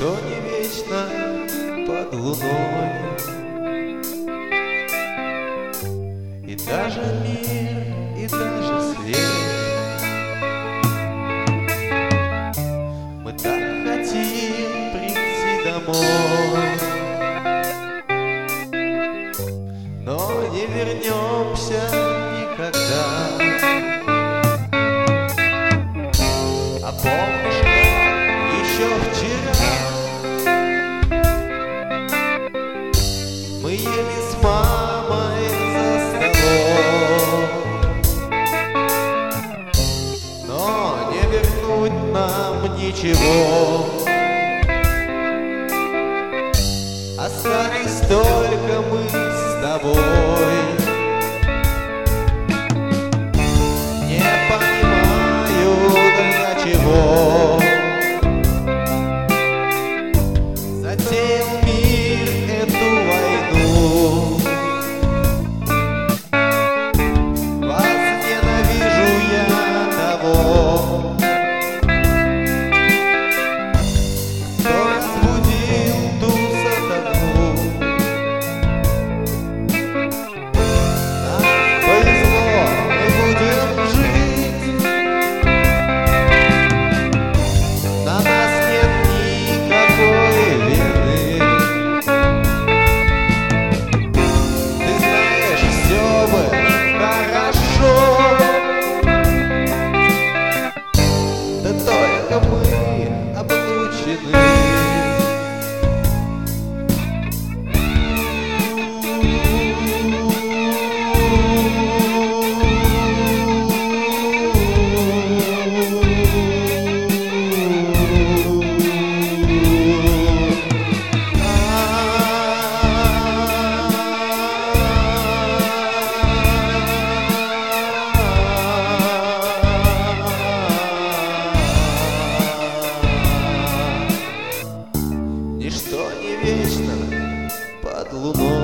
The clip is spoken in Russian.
Ничто не вечно под луной, и даже мир, и даже свет. Мы так хотим прийти домой, но не вернемся никогда. А помнишь, как еще вчера мы ели с мамой за столом, но не вернуть нам ничего. Остались только мы с тобой. Не понимаю, для чего затеял мир эту войну. Возненавижу я того, кто разбудил ту сатану. Нам повезло, мы будем жить, на нас нет никакой вины. Ты знаешь, все бы хорошо, да только мы облучены. Ничто не вечно под луной.